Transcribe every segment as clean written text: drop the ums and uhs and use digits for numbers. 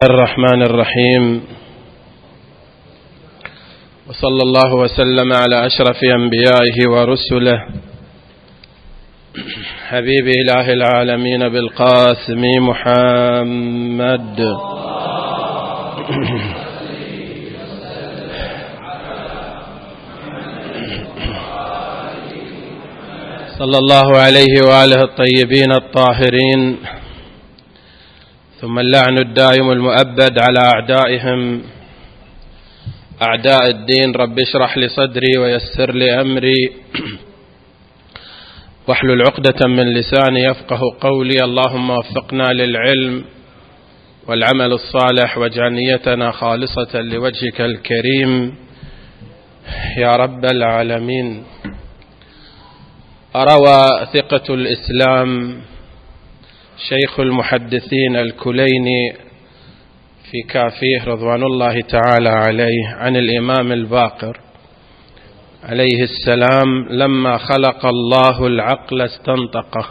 الرحمن الرحيم، وصلى الله وسلم على أشرف أنبيائه ورسله حبيب إله العالمين بالقاسم محمد صلى الله عليه وآله الطيبين الطاهرين، ثم اللعن الدائم المؤبد على أعدائهم أعداء الدين. رب اشرح لي صدري ويسر لي أمري واحلل عقدة من لساني يفقه قولي. اللهم وفقنا للعلم والعمل الصالح واجعل نيتنا خالصة لوجهك الكريم يا رب العالمين. روى ثقة الإسلام شيخ المحدثين الكليني في كافيه رضوان الله تعالى عليه عن الإمام الباقر عليه السلام: لما خلق الله العقل استنطقه،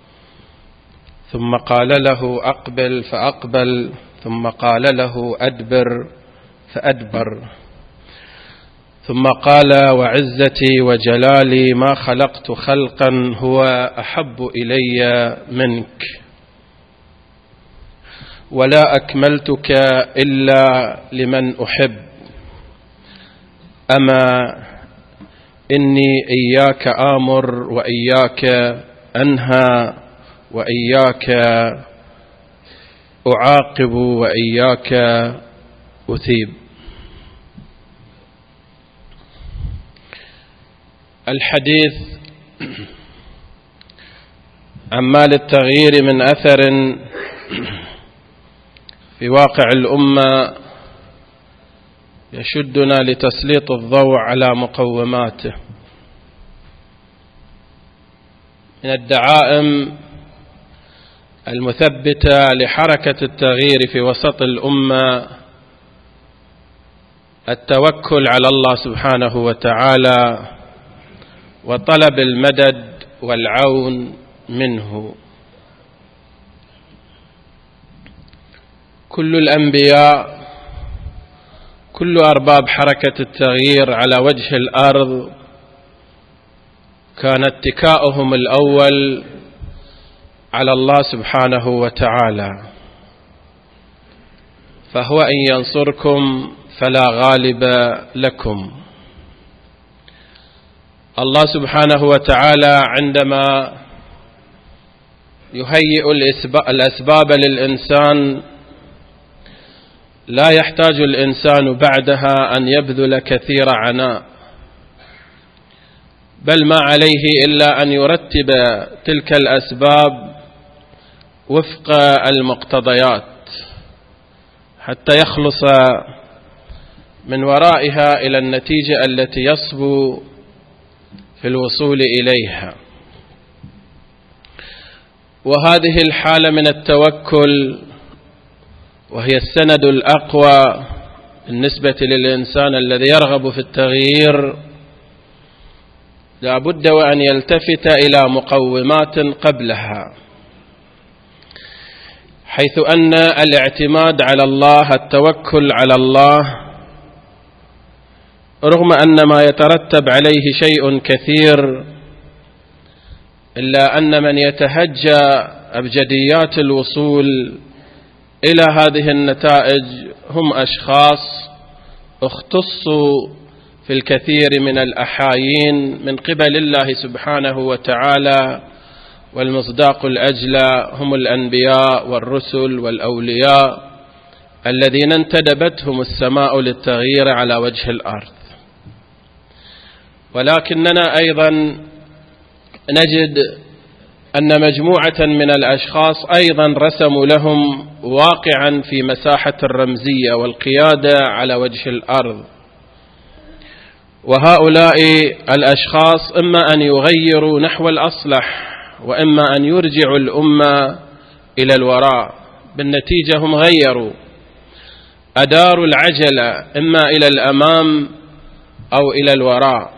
ثم قال له أقبل فأقبل، ثم قال له أدبر فأدبر، ثم قال: وعزتي وجلالي ما خلقت خلقا هو أحب إلي منك، ولا أكملتك إلا لمن أحب، أما إني إياك آمر وإياك أنهى وإياك أعاقب وإياك أثيب. الحديث عما للتغيير من أثر في واقع الأمة يشدنا لتسليط الضوء على مقوماته. من الدعائم المثبتة لحركة التغيير في وسط الأمة التوكل على الله سبحانه وتعالى وطلب المدد والعون منه. كل الأنبياء، كل أرباب حركة التغيير على وجه الأرض كان اتكاؤهم الأول على الله سبحانه وتعالى، فهو إن ينصركم فلا غالب لكم. الله سبحانه وتعالى عندما يهيئ الأسباب للإنسان لا يحتاج الإنسان بعدها أن يبذل كثير عناء، بل ما عليه إلا أن يرتب تلك الأسباب وفق المقتضيات حتى يخلص من ورائها إلى النتيجة التي يصبو في الوصول إليها. وهذه الحالة من التوكل وهي السند الأقوى بالنسبة للإنسان الذي يرغب في التغيير لا بد وأن يلتفت إلى مقومات قبلها، حيث أن الاعتماد على الله، التوكل على الله، رغم أن ما يترتب عليه شيء كثير، إلا أن من يتهجى أبجديات الوصول إلى هذه النتائج هم أشخاص اختصوا في الكثير من الأحايين من قبل الله سبحانه وتعالى، والمصداق الأجلى هم الأنبياء والرسل والأولياء الذين انتدبتهم السماء للتغيير على وجه الأرض. ولكننا أيضا نجد أن مجموعة من الأشخاص أيضا رسموا لهم واقعا في مساحة الرمزية والقيادة على وجه الأرض، وهؤلاء الأشخاص إما أن يغيروا نحو الأصلح وإما أن يرجعوا الأمة إلى الوراء. بالنتيجة هم غيروا، أداروا العجلة إما إلى الأمام أو إلى الوراء.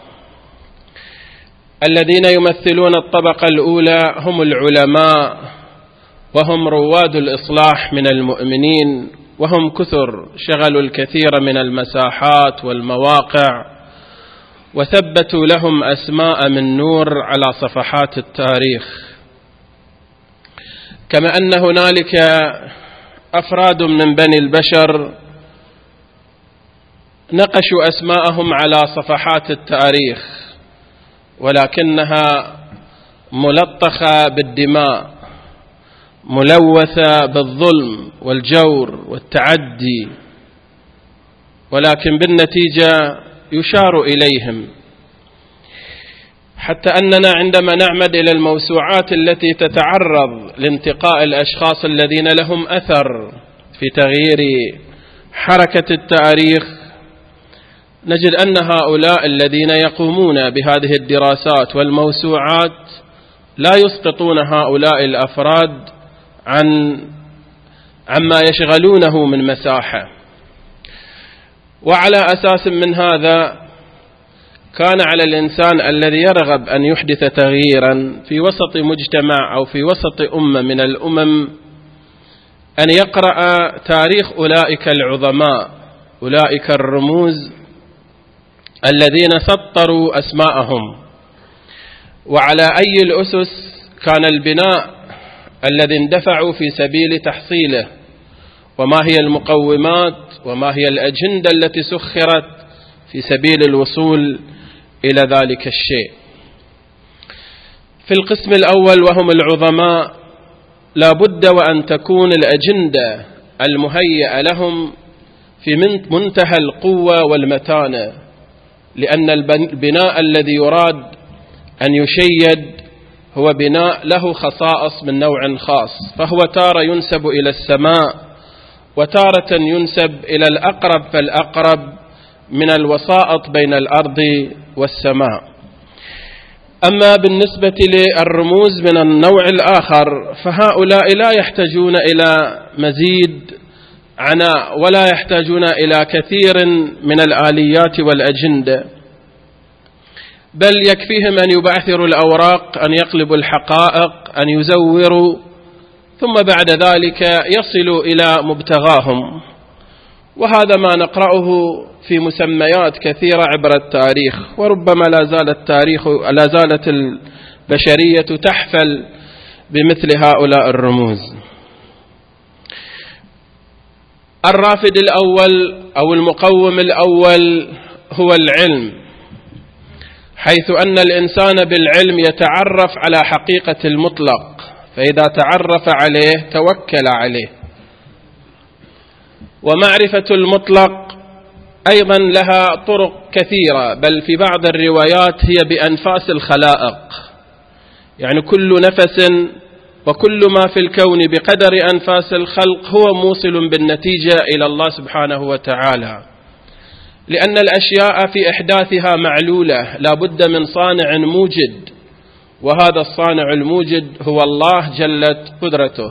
الذين يمثلون الطبقة الأولى هم العلماء، وهم رواد الإصلاح من المؤمنين وهم كثر شغلوا الكثير من المساحات والمواقع، وثبتوا لهم أسماء من نور على صفحات التاريخ. كما أن هنالك أفراد من بني البشر نقشوا أسماءهم على صفحات التاريخ، ولكنها ملطخة بالدماء، ملوثة بالظلم والجور والتعدي، ولكن بالنتيجة يشار إليهم، حتى أننا عندما نعمد إلى الموسوعات التي تتعرض لانتقاء الأشخاص الذين لهم أثر في تغيير حركة التاريخ، نجد أن هؤلاء الذين يقومون بهذه الدراسات والموسوعات لا يسقطون هؤلاء الأفراد عما يشغلونه من مساحة. وعلى أساس من هذا كان على الإنسان الذي يرغب أن يحدث تغييرا في وسط مجتمع أو في وسط أمة من الأمم أن يقرأ تاريخ أولئك العظماء، أولئك الرموز الذين سطروا أسماءهم، وعلى أي الأسس كان البناء الذي اندفعوا في سبيل تحصيله، وما هي المقومات وما هي الأجندة التي سخرت في سبيل الوصول إلى ذلك الشيء. في القسم الأول وهم العظماء، لا بد وأن تكون الأجندة المهيئة لهم في منتهى القوة والمتانة، لأن البناء الذي يراد أن يشيد هو بناء له خصائص من نوع خاص، فهو تارة ينسب إلى السماء، وتارة ينسب إلى الأقرب فالأقرب من الوسائط بين الأرض والسماء. أما بالنسبة للرموز من النوع الآخر فهؤلاء لا يحتاجون إلى مزيد عناء، ولا يحتاجون إلى كثير من الآليات والأجندة، بل يكفيهم أن يبعثروا الأوراق، أن يقلبوا الحقائق، أن يزوروا، ثم بعد ذلك يصلوا إلى مبتغاهم. وهذا ما نقرأه في مسميات كثيرة عبر التاريخ، وربما لا زالت البشرية تحفل بمثل هؤلاء الرموز. الرافد الأول أو المقوم الأول هو العلم، حيث أن الإنسان بالعلم يتعرف على حقيقة المطلق، فإذا تعرف عليه توكل عليه. ومعرفة المطلق أيضا لها طرق كثيرة، بل في بعض الروايات هي بأنفاس الخلائق، يعني كل نفس وكل ما في الكون بقدر أنفاس الخلق هو موصل بالنتيجة إلى الله سبحانه وتعالى، لأن الأشياء في إحداثها معلولة، لا بد من صانع موجد، وهذا الصانع الموجد هو الله جلت قدرته.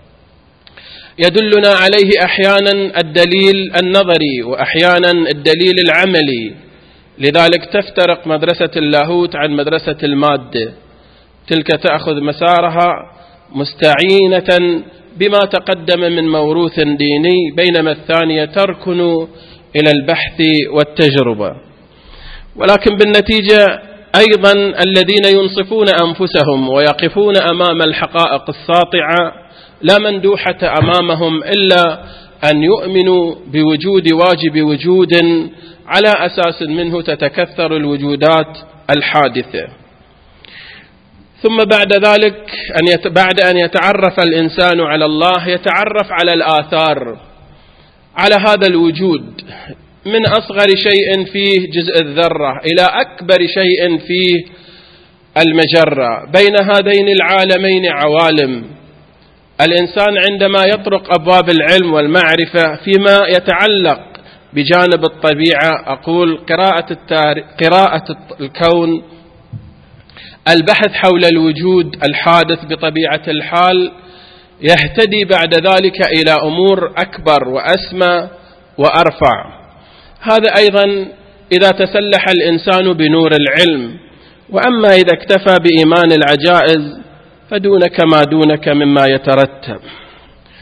يدلنا عليه أحيانا الدليل النظري وأحيانا الدليل العملي، لذلك تفترق مدرسة اللاهوت عن مدرسة المادة، تلك تأخذ مسارها مستعينة بما تقدم من موروث ديني، بينما الثانية تركن إلى البحث والتجربة. ولكن بالنتيجة أيضا الذين ينصفون أنفسهم ويقفون أمام الحقائق الساطعة لا مندوحة أمامهم إلا أن يؤمنوا بوجود واجب وجود على أساس منه تتكثر الوجودات الحادثة. ثم بعد ذلك بعد أن يتعرف الإنسان على الله يتعرف على الآثار على هذا الوجود، من أصغر شيء فيه جزء الذرة إلى أكبر شيء فيه المجرة، بين هذين العالمين عوالم. الإنسان عندما يطرق أبواب العلم والمعرفة فيما يتعلق بجانب الطبيعة، أقول قراءة الكون، البحث حول الوجود الحادث بطبيعة الحال، يهتدي بعد ذلك إلى أمور أكبر وأسمى وأرفع. هذا أيضا إذا تسلح الإنسان بنور العلم. وأما إذا اكتفى بإيمان العجائز فدونك ما دونك مما يترتب.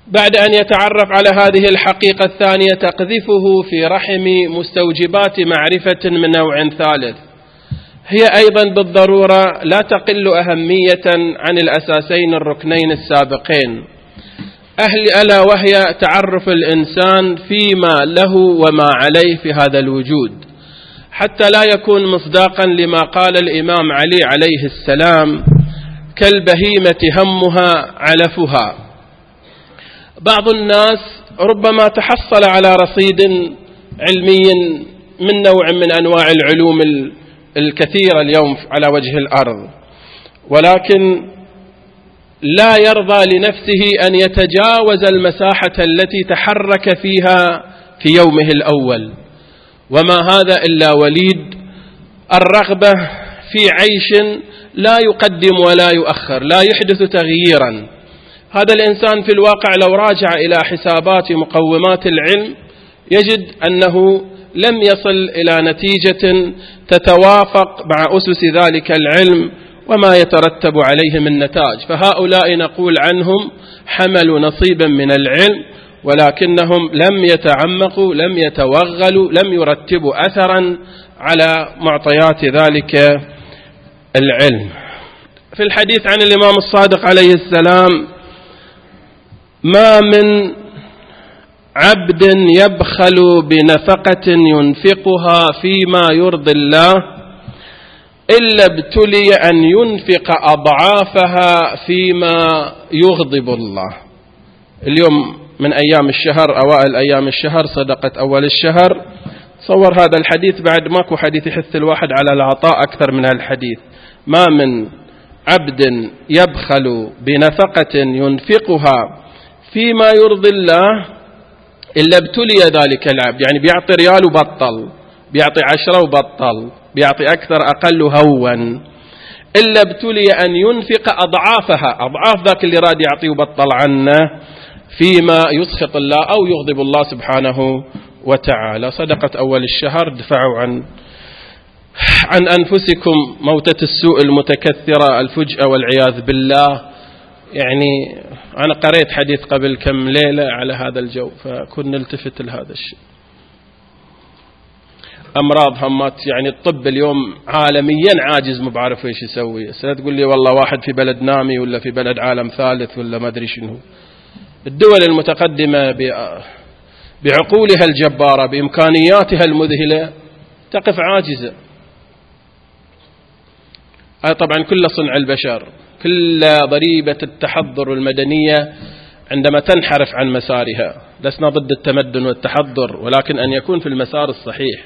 بعد أن يتعرف على هذه الحقيقة الثانية تقذفه في رحم مستوجبات معرفة من نوع ثالث، هي أيضا بالضرورة لا تقل أهمية عن الأساسين الركنين السابقين، ألا وهي تعرف الإنسان فيما له وما عليه في هذا الوجود، حتى لا يكون مصداقا لما قال الإمام علي عليه السلام: كالبهيمة همها علفها. بعض الناس ربما تحصل على رصيد علمي من نوع من أنواع العلوم الكثيرة اليوم على وجه الأرض، ولكن لا يرضى لنفسه أن يتجاوز المساحة التي تحرك فيها في يومه الأول، وما هذا إلا وليد الرغبة في عيش لا يقدم ولا يؤخر، لا يحدث تغييرا. هذا الإنسان في الواقع لو راجع إلى حسابات مقومات العلم يجد أنه لم يصل إلى نتيجة تتوافق مع أسس ذلك العلم وما يترتب عليه من نتاج. فهؤلاء نقول عنهم حملوا نصيبا من العلم، ولكنهم لم يتعمقوا، لم يتوغلوا، لم يرتبوا أثرا على معطيات ذلك العلم. في الحديث عن الإمام الصادق عليه السلام: ما من عبد يبخل بنفقة ينفقها فيما يرضي الله إلا ابتلي أن ينفق أضعافها فيما يغضب الله. اليوم من أيام الشهر، أوائل أيام الشهر، صدقة أول الشهر، صور هذا الحديث بعد ماكو حديث يحث الواحد على العطاء أكثر من الحديث. ما من عبد يبخل بنفقة ينفقها فيما يرضي الله إلا ابتلي ذلك العبد، يعني بيعطي ريال وبطل، بيعطي 10 وبطل، بيعطي أكثر أقل هون، إلا ابتلي أن ينفق أضعافها، أضعاف ذاك اللي راد يعطي وبطل عنه، فيما يسخط الله أو يغضب الله سبحانه وتعالى. صدقة أول الشهر: دفعوا عن أنفسكم موتة السوء المتكثرة الفجأة والعياذ بالله. يعني أنا قريت حديث قبل كم ليلة على هذا الجو، فكنا نلتفت لهذا الشيء. أمراض همات، يعني الطب اليوم عالميا عاجز، ما بعرف إيش يسوي. تقول لي والله واحد في بلد نامي ولا في بلد عالم ثالث ولا ما أدري شنو. الدول المتقدمة بعقولها الجبارة بإمكانياتها المذهلة تقف عاجزة. هذا طبعا كل صنع البشر، كل ضريبة التحضر المدنية عندما تنحرف عن مسارها. لسنا ضد التمدن والتحضر، ولكن أن يكون في المسار الصحيح.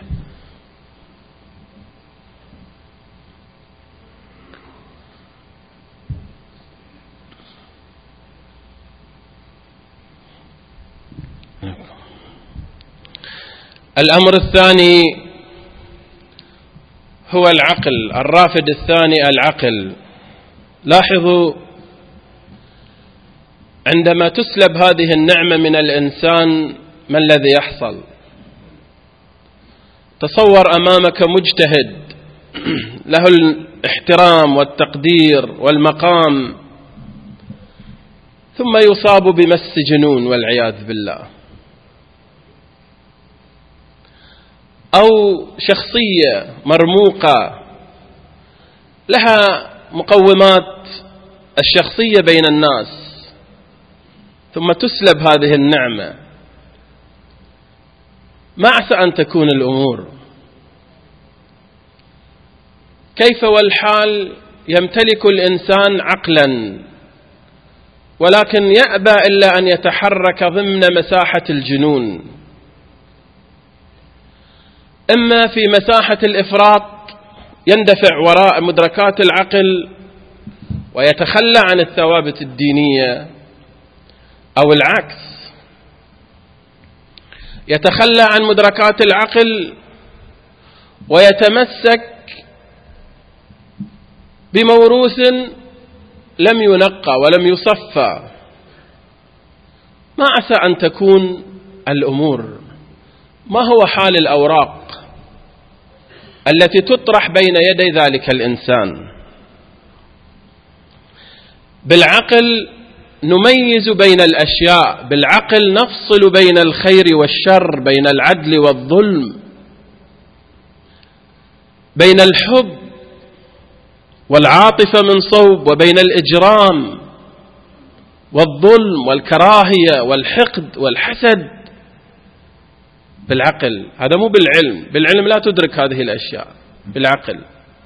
الأمر الثاني هو العقل، الرافد الثاني العقل. لاحظوا عندما تسلب هذه النعمة من الإنسان ما الذي يحصل؟ تصور أمامك مجتهد له الاحترام والتقدير والمقام، ثم يصاب بمس جنون والعياذ بالله، أو شخصية مرموقة لها مقومات الشخصية بين الناس، ثم تسلب هذه النعمة. ما عسى أن تكون الأمور؟ كيف والحال يمتلك الإنسان عقلا ولكن يأبى إلا أن يتحرك ضمن مساحة الجنون، إما في مساحة الإفراط يندفع وراء مدركات العقل ويتخلى عن الثوابت الدينية، أو العكس، يتخلى عن مدركات العقل ويتمسك بموروث لم ينقى ولم يصفى. ما عسى أن تكون الأمور؟ ما هو حال الأوراق التي تطرح بين يدي ذلك الإنسان؟ بالعقل نميز بين الأشياء، بالعقل نفصل بين الخير والشر، بين العدل والظلم، بين الحب والعاطفة من صوب، وبين الإجرام والظلم والكراهية والحقد والحسد. بالعقل، هذا مو بالعلم. بالعلم لا تدرك هذه الأشياء، بالعقل.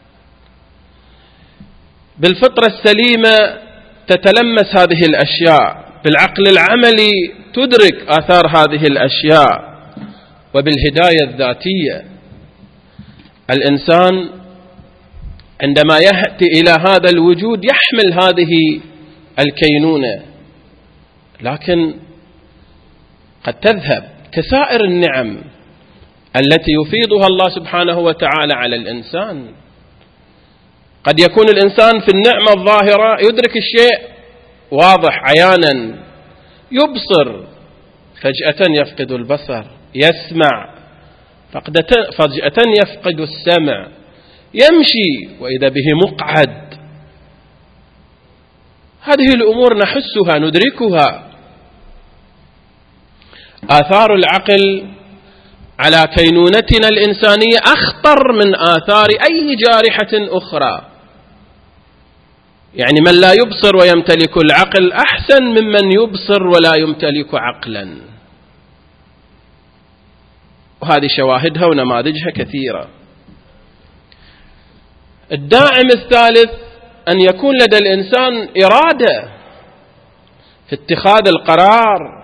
بالفطرة السليمة تتلمس هذه الأشياء، بالعقل العملي تدرك آثار هذه الأشياء، وبالهداية الذاتية. الإنسان عندما يأتي إلى هذا الوجود يحمل هذه الكينونة، لكن قد تذهب كسائر النعم التي يفيضها الله سبحانه وتعالى على الإنسان. قد يكون الإنسان في النعمة الظاهرة يدرك الشيء واضح عيانا، يبصر، فجأة يفقد البصر، يسمع، فجأة يفقد السمع، يمشي وإذا به مقعد. هذه الأمور نحسها ندركها. آثار العقل على كينونتنا الإنسانية أخطر من آثار أي جارحة أخرى. يعني من لا يبصر ويمتلك العقل أحسن ممن يبصر ولا يمتلك عقلا، وهذه شواهدها ونماذجها كثيرة. الداعم الثالث أن يكون لدى الإنسان إرادة في اتخاذ القرار،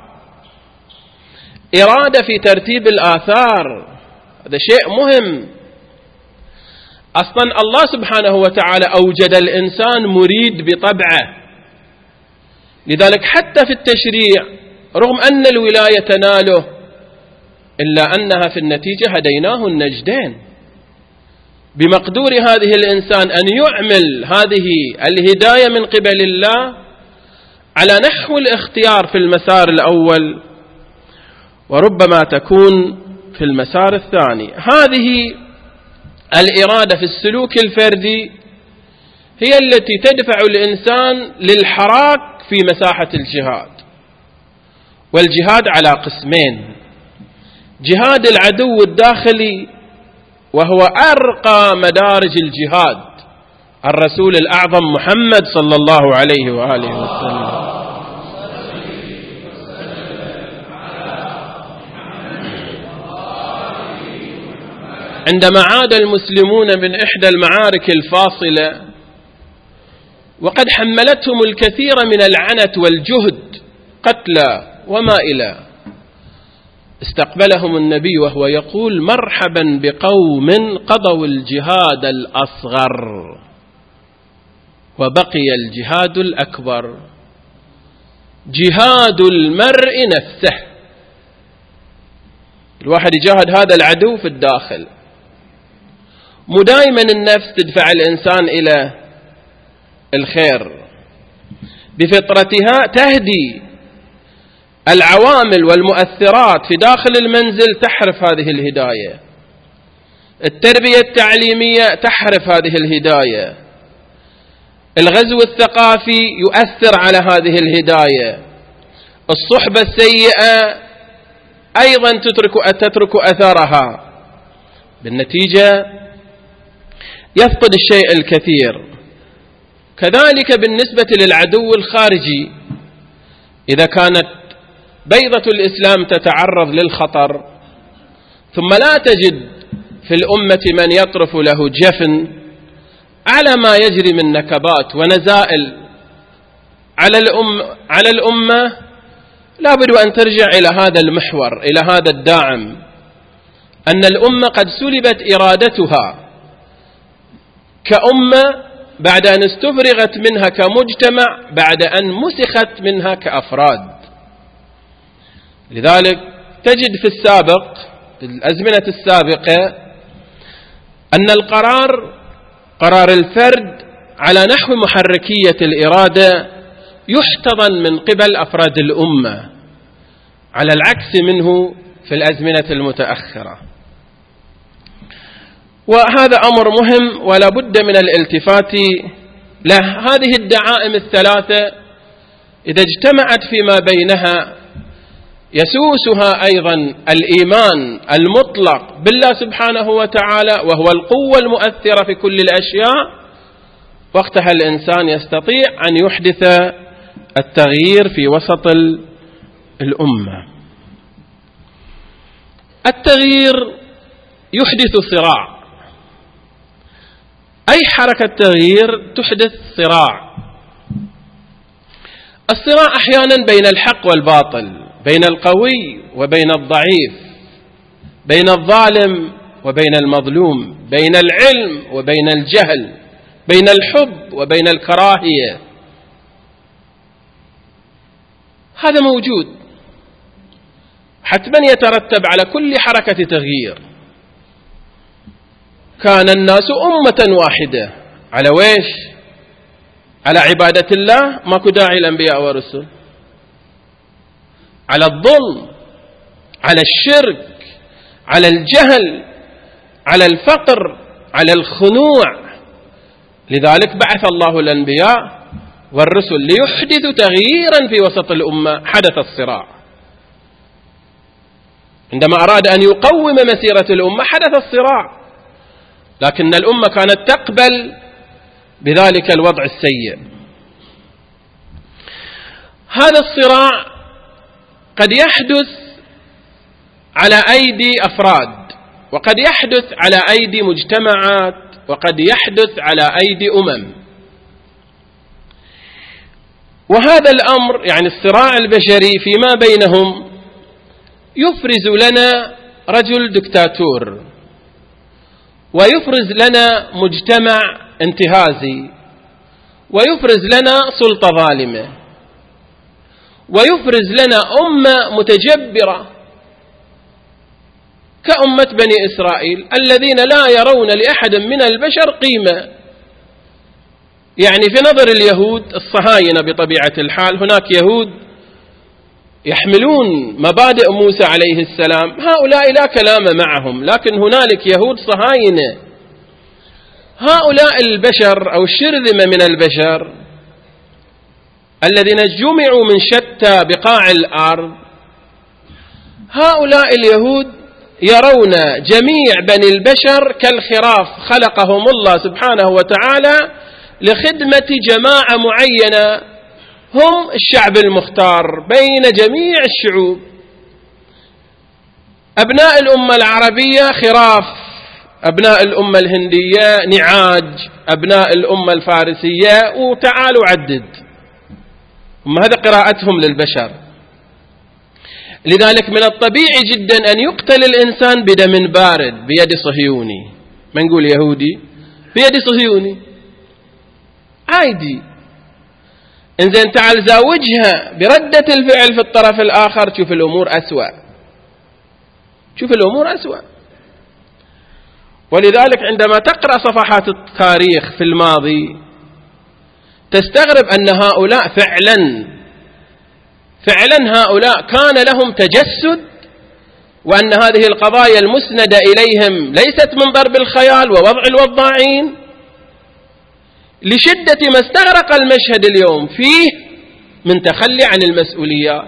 إرادة في ترتيب الآثار. هذا شيء مهم. أصلا الله سبحانه وتعالى أوجد الإنسان مريد بطبعه، لذلك حتى في التشريع رغم أن الولاية تناله إلا أنها في النتيجة هديناه النجدين. بمقدور هذه الإنسان أن يعمل هذه الهداية من قبل الله على نحو الاختيار في المسار الأول، وربما تكون في المسار الثاني. هذه الإرادة في السلوك الفردي هي التي تدفع الإنسان للحراك في مساحة الجهاد. والجهاد على قسمين: جهاد العدو الداخلي وهو أرقى مدارج الجهاد، الرسول الأعظم محمد صلى الله عليه وآله وسلم. عندما عاد المسلمون من إحدى المعارك الفاصلة وقد حملتهم الكثير من العنت والجهد، قتلى وما إلى، استقبلهم النبي وهو يقول: مرحبا بقوم قضوا الجهاد الأصغر وبقي الجهاد الأكبر، جهاد المرء نفسه. الواحد يجاهد هذا العدو في الداخل. مو دائما النفس تدفع الإنسان إلى الخير، بفطرتها تهدي العوامل والمؤثرات في داخل المنزل تحرف هذه الهداية، التربية التعليمية تحرف هذه الهداية، الغزو الثقافي يؤثر على هذه الهداية، الصحبة السيئة أيضا تترك أثرها. بالنتيجة يفقد الشيء الكثير. كذلك بالنسبة للعدو الخارجي، إذا كانت بيضة الإسلام تتعرض للخطر ثم لا تجد في الأمة من يطرف له جفن على ما يجري من نكبات ونزائل على الأمة، لا بد أن ترجع إلى هذا المحور، إلى هذا الداعم، أن الأمة قد سلبت إرادتها كأمة بعد أن استفرغت منها كمجتمع، بعد أن مسخت منها كأفراد. لذلك تجد في السابق، في الأزمنة السابقة، أن قرار الفرد على نحو محركية الإرادة يحتضن من قبل أفراد الأمة، على العكس منه في الأزمنة المتأخرة. وهذا أمر مهم ولا بد من الالتفات له. هذه الدعائم الثلاثة إذا اجتمعت فيما بينها يسوسها أيضا الإيمان المطلق بالله سبحانه وتعالى، وهو القوة المؤثرة في كل الأشياء، وقتها الإنسان يستطيع أن يحدث التغيير في وسط الأمة. التغيير يحدث صراع، أي حركة تغيير تحدث صراع. الصراع أحيانا بين الحق والباطل، بين القوي وبين الضعيف، بين الظالم وبين المظلوم، بين العلم وبين الجهل، بين الحب وبين الكراهية. هذا موجود، حتما يترتب على كل حركة تغيير. كان الناس أمة واحدة على ويش؟ على عبادة الله، ماكو داعي الأنبياء والرسل. على الظلم، على الشرك، على الجهل، على الفقر، على الخنوع. لذلك بعث الله الأنبياء والرسل ليحدثوا تغييرا في وسط الأمة. حدث الصراع عندما أراد أن يقوم مسيرة الأمة، حدث الصراع، لكن الأمة كانت تقبل بذلك الوضع السيء. هذا الصراع قد يحدث على أيدي أفراد، وقد يحدث على أيدي مجتمعات، وقد يحدث على أيدي أمم. وهذا الأمر يعني الصراع البشري فيما بينهم يفرز لنا رجل دكتاتور، ويفرز لنا مجتمع انتهازي، ويفرز لنا سلطة ظالمة، ويفرز لنا أمة متجبرة كأمة بني إسرائيل الذين لا يرون لأحد من البشر قيمة. يعني في نظر اليهود الصهاينة بطبيعة الحال، هناك يهود يحملون مبادئ موسى عليه السلام، هؤلاء لا كلام معهم، لكن هنالك يهود صهاينة. هؤلاء البشر أو الشرذمة من البشر الذين جمعوا من شتى بقاع الأرض، هؤلاء اليهود يرون جميع بني البشر كالخراف خلقهم الله سبحانه وتعالى لخدمة جماعة معينة، هم الشعب المختار بين جميع الشعوب. أبناء الأمة العربية خراف، أبناء الأمة الهندية نعاج، أبناء الأمة الفارسية، وتعالوا عدد. هذا قراءتهم للبشر. لذلك من الطبيعي جدا أن يقتل الإنسان بدم بارد بيد صهيوني، ما نقول يهودي، بيد صهيوني عادي. إنزين تعال زاوجها بردة الفعل في الطرف الآخر، تشوف الأمور أسوأ، تشوف الأمور أسوأ. ولذلك عندما تقرأ صفحات التاريخ في الماضي تستغرب أن هؤلاء فعلا هؤلاء كان لهم تجسد، وأن هذه القضايا المسندة إليهم ليست من ضرب الخيال ووضع الوضاعين، لشدة ما استغرق المشهد اليوم فيه من تخلي عن المسؤوليات.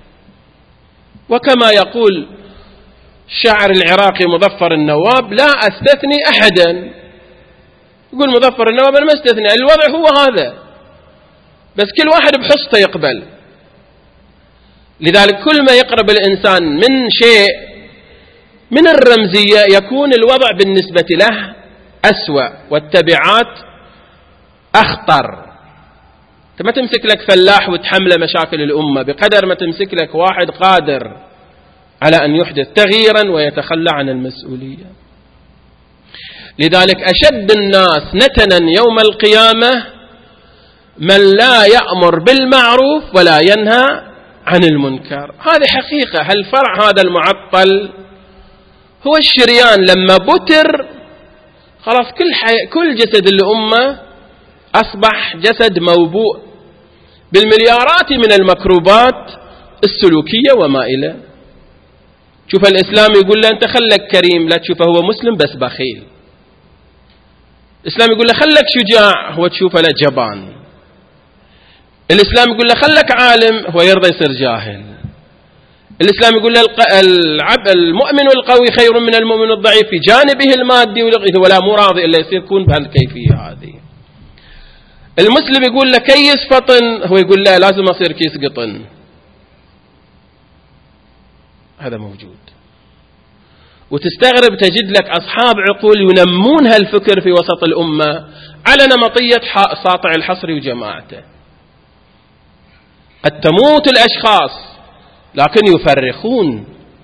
وكما يقول الشاعر العراقي مظفر النواب: لا أستثني أحدا. يقول مظفر النواب: أنا ما استثني، الوضع هو هذا، بس كل واحد بحصته يقبل. لذلك كل ما يقرب الإنسان من شيء من الرمزية يكون الوضع بالنسبة له أسوأ والتبعات أخطر. أنت ما تمسك لك فلاح وتحمله مشاكل الأمة بقدر ما تمسك لك واحد قادر على أن يحدث تغييرا ويتخلى عن المسؤولية. لذلك أشد الناس نتنا يوم القيامة من لا يأمر بالمعروف ولا ينهى عن المنكر. هذه حقيقة. هالفرع هذا المعطل هو الشريان، لما بتر خلاص كل جسد الأمة أصبح جسد موبوء بالمليارات من المكروبات السلوكية وما إلى. شوف الإسلام يقول له أنت خلك كريم، لا تشوفه هو مسلم بس بخيل. الإسلام يقول له خلك شجاع، هو تشوفه له جبان. الإسلام يقول له خلك عالم، هو يرضى يصير جاهل. الإسلام يقول له المؤمن القوي خير من المؤمن الضعيف في جانبه المادي ولا مو راضي إلا يصير يكون بهالكيفية هذه. المسلم يقول له كيس فطن، هو يقول له لازم أصير كيس قطن. هذا موجود، وتستغرب تجد لك أصحاب عقول ينمون هالفكر في وسط الأمة على نمطية ساطع الحصري وجماعته. قد تموت الأشخاص لكن يفرخون،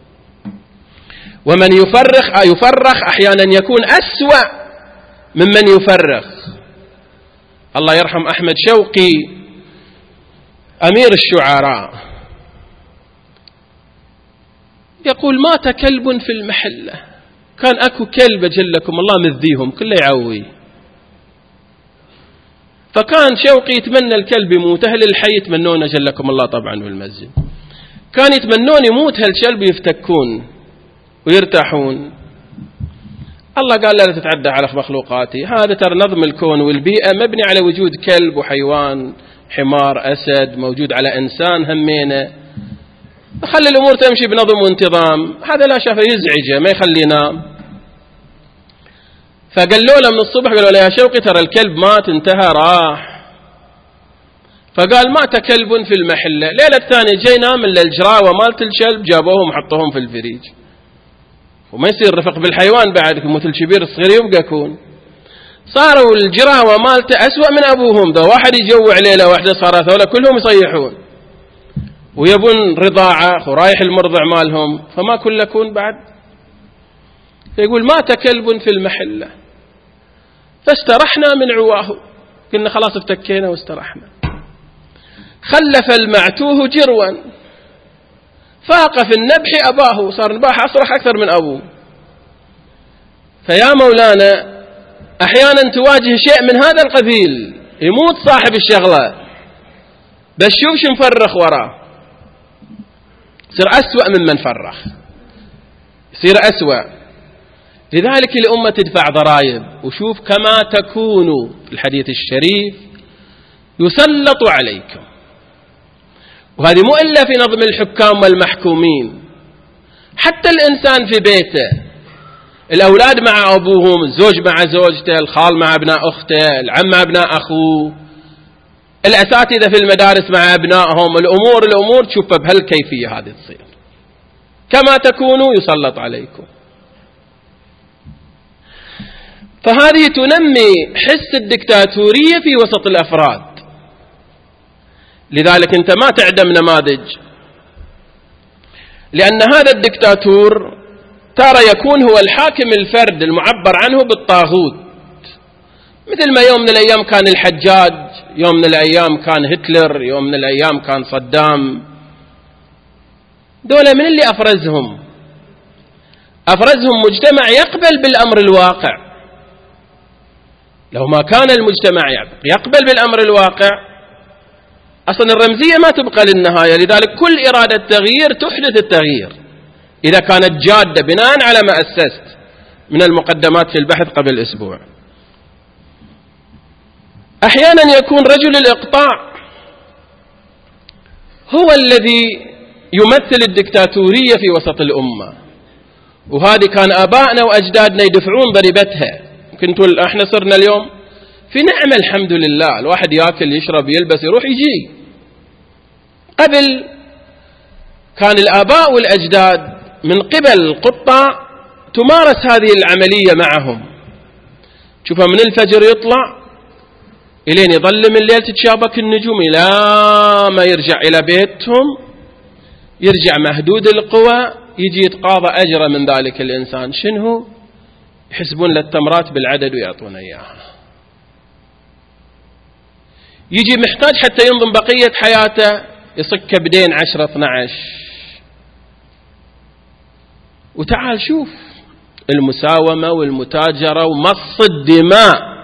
ومن يفرخ أحيانا يكون أسوأ ممن يفرخ. الله يرحم أحمد شوقي أمير الشعراء يقول مات كلب في المحلة، كان أكو كلب جلكم الله مذيهم كله يعوي، فكان شوقي يتمنى الكلب يموت، أهل الحي يتمنون جلكم الله طبعا بالمسجد، كان يتمنون يموت هالكلب يفتكون ويرتاحون. الله قال لا تتعدى على مخلوقاتي، هذا ترى نظم الكون والبيئة مبني على وجود كلب وحيوان حمار أسد موجود على إنسان همينه، خلي الأمور تمشي بنظم وانتظام. هذا لا شافه يزعجه ما يخلي ينام، فقالوا له من الصبح قالوا له يا شوقي ترى الكلب مات انتهى راح، فقال مات كلب في المحلة. ليلة الثانية جاي نام إلا الجراوة مالت الكلب جابوهم حطوهم في الفريج، وما يصير رفق بالحيوان بعد يموت الكبير الصغير يبقى كون. صاروا الجراوة مالته أسوأ من أبوهم، ذا واحد يجوع ليلة واحدة صار هذولا كلهم يصيحون ويبون رضاعة ورايح المرضع مالهم، فما كل كون بعد. يقول مات كلب في المحلة فاسترحنا من عواه، قلنا خلاص افتكينا واسترحنا. خلف المعتوه جروا فاق في النبح أباه، صار نباح أصرخ أكثر من أبوه. فيا مولانا أحيانا تواجه شيء من هذا القبيل، يموت صاحب الشغلة بس شوف مفرخ وراه، يصير أسوأ ممن فرخ، يصير أسوأ. لذلك الأمة تدفع ضرائب، وشوف كما تكون في الحديث الشريف يسلط عليكم. وهذه مو إلا في نظم الحكام والمحكومين، حتى الإنسان في بيته، الأولاد مع أبوهم، الزوج مع زوجته، الخال مع أبناء أخته، العم مع أبناء أخوه، الأساتذة في المدارس مع أبنائهم، الأمور تشوفها بهالكيفية هذه تصير. كما تكونوا يسلط عليكم. فهذه تنمي حس الدكتاتورية في وسط الأفراد. لذلك أنت ما تعدم نماذج، لأن هذا الدكتاتور ترى يكون هو الحاكم الفرد المعبر عنه بالطاغوت، مثل ما يوم من الأيام كان الحجاج، يوم من الأيام كان هتلر، يوم من الأيام كان صدام. دولة من اللي أفرزهم؟ أفرزهم مجتمع يقبل بالأمر الواقع. لو ما كان المجتمع يقبل بالأمر الواقع أصلا الرمزية ما تبقى للنهاية. لذلك كل إرادة تغيير تحدث التغيير إذا كانت جادة بناء على ما أسست من المقدمات في البحث قبل أسبوع. أحيانا يكون رجل الإقطاع هو الذي يمثل الدكتاتورية في وسط الأمة، وهذه كان آبائنا وأجدادنا يدفعون ضريبتها. كنتوا احنا صرنا اليوم في نعمة الحمد لله، الواحد يأكل يشرب يلبس يروح يجي. قبل كان الآباء والأجداد من قبل القطاع تمارس هذه العملية معهم. شوفها من الفجر يطلع إلين يظل من الليل تتشابك النجوم إلى ما يرجع إلى بيتهم، يرجع مهدود القوى، يجي يتقاضى أجر من ذلك الإنسان. شنو؟ يحسبون للتمرات بالعدد ويعطون إياها. يجي محتاج حتى ينظم بقية حياته يصك كبدين 10-12. وتعال شوف المساومة والمتاجرة ومص الدماء.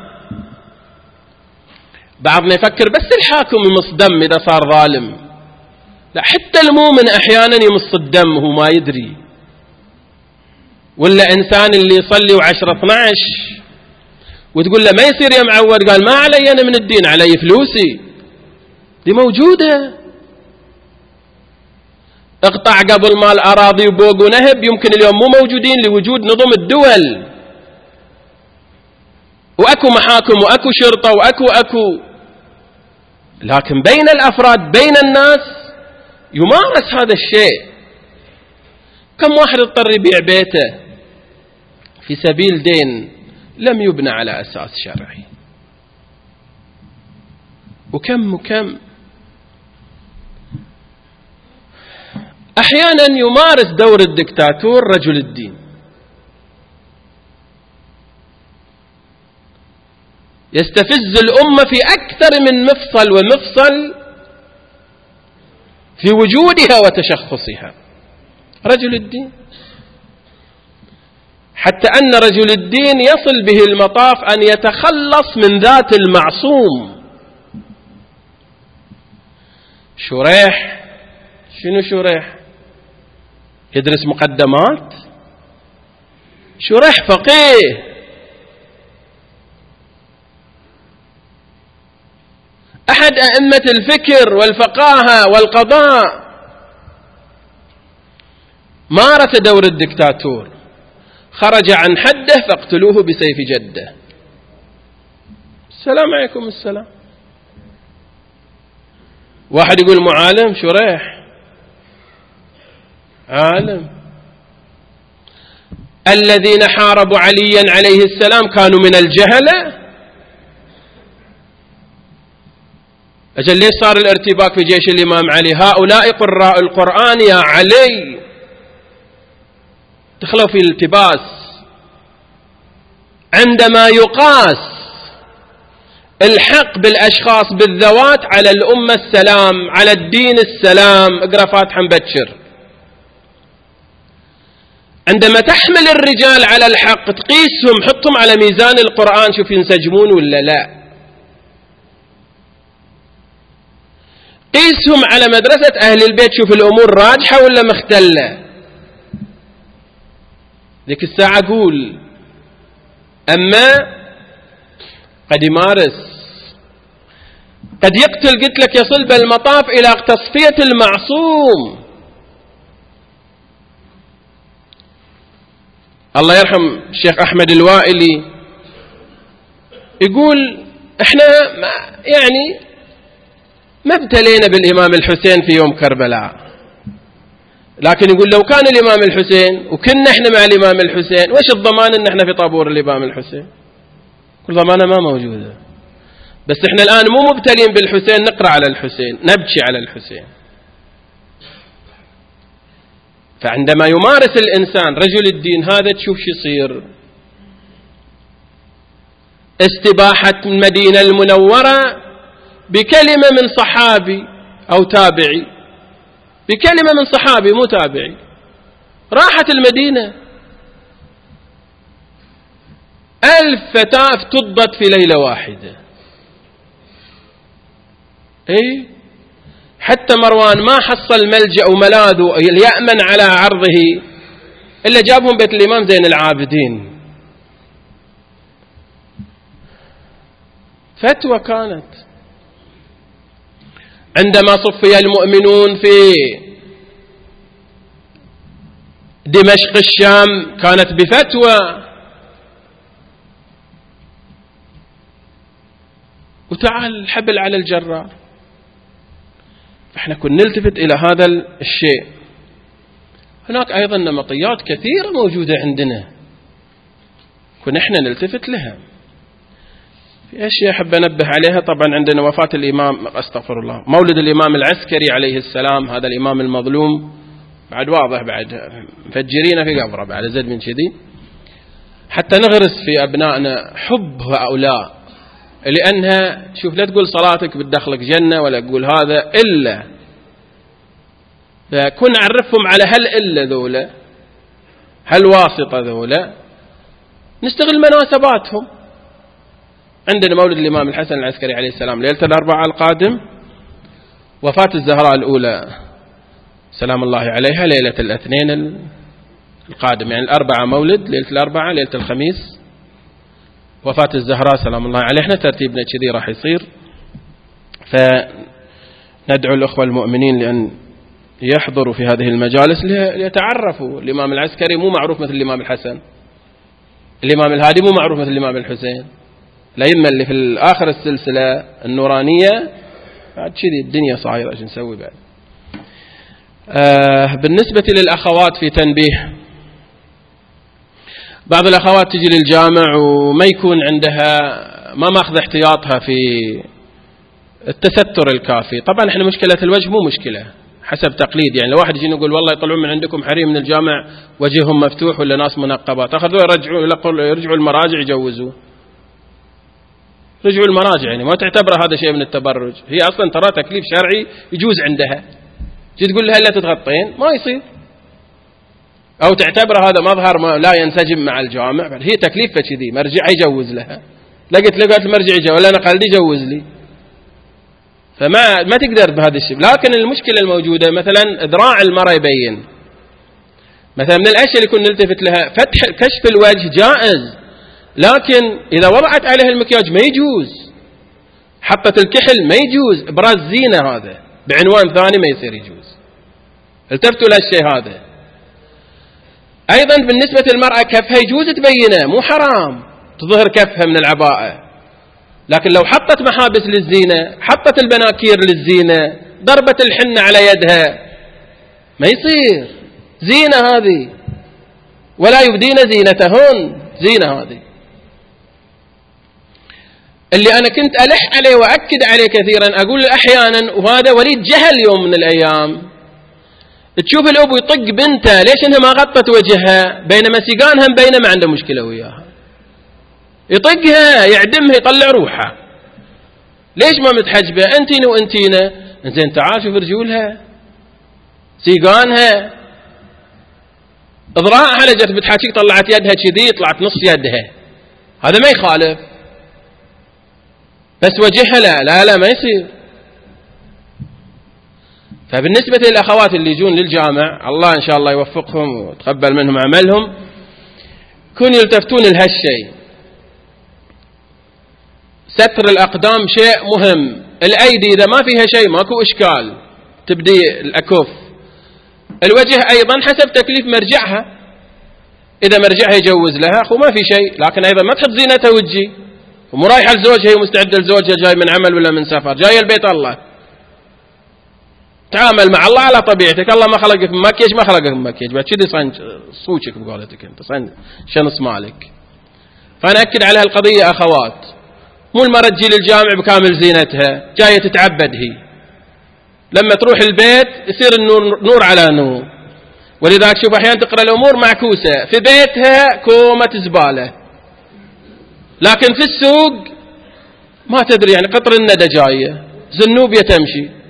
بعضنا يفكر بس الحاكم يمص دم إذا صار ظالم، لا، حتى المؤمن أحيانا يمص الدم وهو ما يدري. ولا إنسان اللي يصلي 10-12 وتقول له ما يصير يا معود، قال ما علي أنا من الدين، علي فلوسي. دي موجودة. اقطع قبل ما الأراضي وبوق ونهب يمكن اليوم مو موجودين لوجود نظم الدول، وأكو محاكم وأكو شرطة وأكو، لكن بين الأفراد بين الناس يمارس هذا الشيء. كم واحد اضطر يبيع بيته في سبيل دين لم يبنى على أساس شرعي، وكم أحيانا يمارس دور الدكتاتور رجل الدين، يستفز الأمة في أكثر من مفصل ومفصل في وجودها وتشخصها. رجل الدين، حتى أن رجل الدين يصل به المطاف أن يتخلص من ذات المعصوم. شريح، شنو شريح؟ يدرس مقدمات؟ شريح فقيه، أحد أئمة الفكر والفقاهة والقضاء، مارس دور الدكتاتور، خرج عن حده فاقتلوه بسيف جده. السلام عليكم السلام. واحد يقول معالم، شريح عالم. الذين حاربوا عليا عليه السلام كانوا من الجهلة. أجل ليش صار الارتباك في جيش الإمام علي؟ هؤلاء قراء القرآن يا علي، دخلوا في الالتباس. عندما يقاس الحق بالأشخاص بالذوات، على الأمة السلام، على الدين السلام، اقرأ فاتحة مبكر. عندما تحمل الرجال على الحق تقيسهم، حطهم على ميزان القرآن، شوف ينسجمون ولا لا. قيسهم على مدرسة أهل البيت، شوف الأمور راجحة ولا مختلة. ذيك الساعة أقول أما قد يمارس، قد يقتل، قلت لك يصل بالمطاف إلى تصفية المعصوم. الله يرحم الشيخ أحمد الوائلي يقول إحنا يعني ما ابتلينا بالإمام الحسين في يوم كربلاء، لكن يقول لو كان الإمام الحسين وكنا إحنا مع الإمام الحسين، وش الضمان إن إحنا في طابور الإمام الحسين؟ كل ضمانة ما موجودة. بس إحنا الآن مو مبتلين بالحسين، نقرأ على الحسين، نبكي على الحسين. فعندما يمارس الإنسان رجل الدين هذا، تشوف شو يصير. استباحة المدينة المنورة بكلمة من صحابي أو تابعي، بكلمة من صحابي مو تابعي، راحت المدينة. 1000 فتاة افتضت في ليلة واحدة. اي حتى مروان ما حصل ملجأ وملاذ يأمن على عرضه إلا جابهم بيت الإمام زين العابدين. فتوى كانت. عندما صفي المؤمنون في دمشق الشام كانت بفتوى. وتعال الحبل على الجرار. فإحنا كنا نلتفت إلى هذا الشيء. هناك أيضا نمطيات كثيرة موجودة عندنا كنا إحنا نلتفت لها. في أشياء أحب أنبه عليها. طبعا عندنا وفاة الإمام، أستغفر الله، مولد الإمام العسكري عليه السلام، هذا الإمام المظلوم، بعد واضح، بعد مفجرين في قبره بعد زد من كذي، حتى نغرس في أبنائنا حب هؤلاء. لأنها شوف، لا تقول صلاتك بتدخلك جنة ولا تقول هذا إلا، فكن نعرفهم على هل إلا ذولا، هل واسطة ذولا، نستغل مناسباتهم. عندنا مولد الإمام الحسن العسكري عليه السلام ليلة الأربعاء القادم، وفاة الزهراء الأولى سلام الله عليها ليلة الاثنين القادم، يعني الأربعاء مولد، ليلة الأربعاء ليلة الخميس وفاة الزهراء سلام الله عليها. احنا ترتيبنا كذي راح يصير. ندعو الأخوة المؤمنين لأن يحضروا في هذه المجالس ليتعرفوا. الإمام العسكري مو معروف مثل الإمام الحسن، الإمام الهادي مو معروف مثل الإمام الحسين. الأئمة اللي في آخر السلسلة النورانية بعد كذي الدنيا صايرة، ايش نسوي بعد. بالنسبة للأخوات في تنبيه، بعض الأخوات تجي للجامع وما يكون عندها ما ماخذ احتياطها في التستر الكافي. طبعا احنا مشكلة الوجه مو مشكلة حسب تقليد، يعني لو واحد يجي يقول والله يطلعون من عندكم حريم من الجامع وجههم مفتوح ولا ناس منقبات، اخذوا يرجعوا المراجع يجوزوا، رجعوا المراجع، يعني ما تعتبر هذا شيء من التبرج. هي اصلا ترى تكليف شرعي يجوز عندها، تجي تقول لها لا تتغطين ما يصير، او تعتبر هذا مظهر ما لا ينسجم مع الجامع، هي تكليف كذي مرجع يجوز لها. لقيت المرجع يجوز ولا انا قلدي يجوز لي، فما تقدر بهذا الشيء. لكن المشكلة الموجودة مثلا ذراع المرأة يبين، مثلا من الأشياء اللي كنا نلتفت لها فتح كشف الوجه جائز، لكن إذا وضعت عليه المكياج ما يجوز، حطت الكحل ما يجوز، إبراز زينة هذا بعنوان ثاني ما يصير يجوز. التفتوا لهالشيء هذا. أيضا بالنسبة للمرأة كفها يجوز تبينه، مو حرام تظهر كفها من العباءة، لكن لو حطت محابس للزينة، حطت البناكير للزينة، ضربت الحنة على يدها، ما يصير زينة هذه، ولا يبدين زينتهن، زينة هذه. اللي أنا كنت ألح عليه وأكد عليه كثيرا، أقول أحيانا وهذا وليد جهل يوم من الأيام، تشوف الأب يطق بنته ليش إنها ما غطت وجهها، بينما سيقانها مبينة ما عنده مشكلة وياها، يطقها يعدمها يطلع روحها، ليش ما متحجبة أنتين وأنتينة، زين تعال شوف رجولها سيقانها، ذراعها لجت بتحاكيك طلعت يدها كذي طلعت نص يدها، هذا ما يخالف، بس وجهها لا ما يصير. فبالنسبة للأخوات اللي يجون للجامع الله إن شاء الله يوفقهم وتقبل منهم عملهم، كون يلتفتون لهالشيء. ستر الأقدام شيء مهم، الأيدي إذا ما فيها شيء ماكو إشكال تبدي الأكف. الوجه أيضا حسب تكليف مرجعها، إذا مرجعها يجوز لها أخو ما في شيء، لكن أيضا ما تحط زينتها وجهي ومو رايحة لزوجها، هي مستعدة لزوجها جاي من عمل ولا من سفر، جاي البيت الله، تعامل مع الله على طبيعتك. الله ما خلقك من مكيج، ما خلقك من مكيج، بعد كذي صنج صوتك بقولتك انت صنج شنص مالك. فأنا أكد على هالقضية أخوات، مو المرة تجي للجامع بكامل زينتها جاية تتعبد، هي لما تروح البيت يصير النور نور على نور. ولذلك شوف أحيانا تقرأ الأمور معكوسة، في بيتها كومة زبالة، لكن في السوق ما تدري، يعني قطر الندى جاية زنوبية تمشي،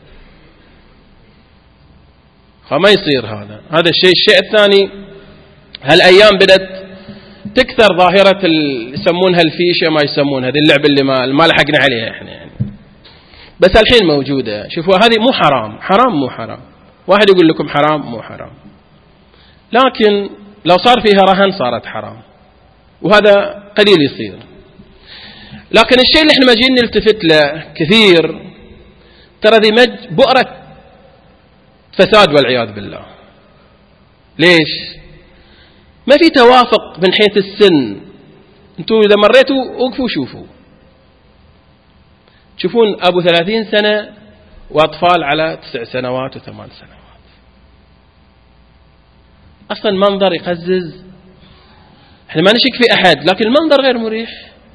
فما يصير هذا الشيء الثاني، هالأيام بدأت تكثر ظاهرة يسمونها الفيشة، ما يسمونها هذه اللعبة اللي ما لحقنا عليها احنا يعني، بس الحين موجودة. شوفوا هذه مو حرام مو حرام، واحد يقول لكم حرام مو حرام، لكن لو صار فيها رهن صارت حرام، وهذا قليل يصير. لكن الشيء اللي احنا ماجين نلتفت له كثير، ترى ذي بؤرة فساد والعياذ بالله. ليش؟ ما في توافق من حيث السن. انتوا إذا مريتوا وقفوا شوفوا، تشوفون أبو 30 سنة وأطفال على 9 سنوات و8 سنوات، أصلا منظر يقزز. احنا ما نشك في أحد، لكن المنظر غير مريح.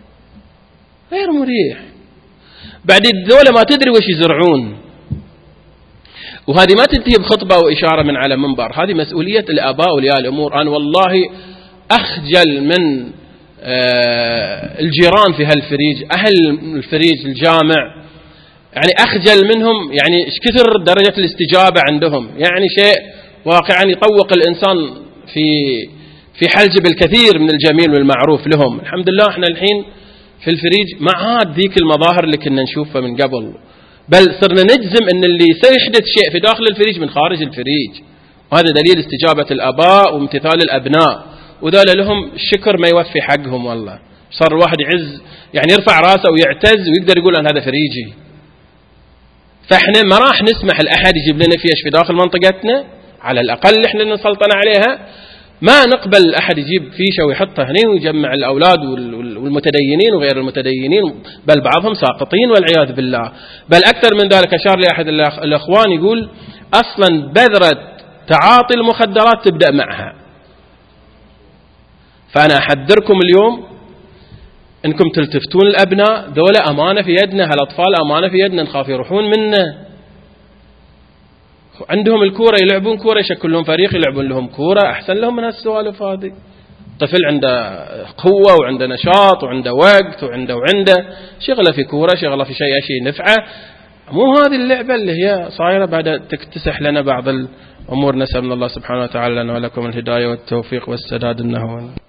بعد الدولة ما تدري وش يزرعون، وهذه ما تنتهي بخطبة وإشارة من على منبر، هذه مسؤولية الآباء وأولياء الأمور. أنا والله أخجل من الجيران في هالفريج، أهل الفريج الجامع، يعني أخجل منهم، يعني إيش كثر درجة الاستجابة عندهم، يعني شيء واقعا يطوق الإنسان في حلجب الكثير من الجميل والمعروف لهم. الحمد لله احنا الحين في الفريج ما عاد ذيك المظاهر اللي كنا نشوفها من قبل، بل صرنا نجزم ان اللي سيحدث شيء في داخل الفريج من خارج الفريج، وهذا دليل استجابة الآباء وامتثال الأبناء، وذولا لهم الشكر ما يوفي حقهم. والله صار الواحد يعز، يعني يرفع راسه ويعتز ويقدر يقول أن هذا فريجي. فاحنا ما راح نسمح لأحد يجيب لنا فيش في داخل منطقتنا، على الأقل احنا نسلطن عليها. ما نقبل أحد يجيب فيشة ويحطها هنا ويجمع الأولاد والمتدينين وغير المتدينين، بل بعضهم ساقطين والعياذ بالله. بل أكثر من ذلك، أشار لي أحد الأخوان يقول أصلا بذرة تعاطي المخدرات تبدأ معها. فأنا أحذركم اليوم إنكم تلتفتون الأبناء، دولة أمانة في يدنا، هالأطفال أمانة في يدنا، نخاف يروحون منا. عندهم الكورة يلعبون كورة، يشكل لهم فريق يلعبون لهم كورة، أحسن لهم من هالسوالف هذه. طفل عنده قوة وعنده نشاط وعنده وقت وعنده شغله في كورة، شغله في شيء نفعه، مو هذه اللعبة اللي هي صايرة بعد تكتسح لنا بعض الأمور. نسأل الله سبحانه وتعالى لنا ولكم الهداية والتوفيق والسداد إنه